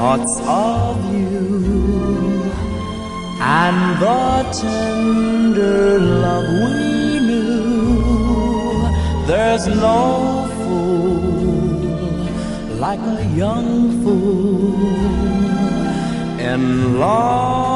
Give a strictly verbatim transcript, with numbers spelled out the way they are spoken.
thoughts of you and the tender love we knew. There's no fool like a young fool in love.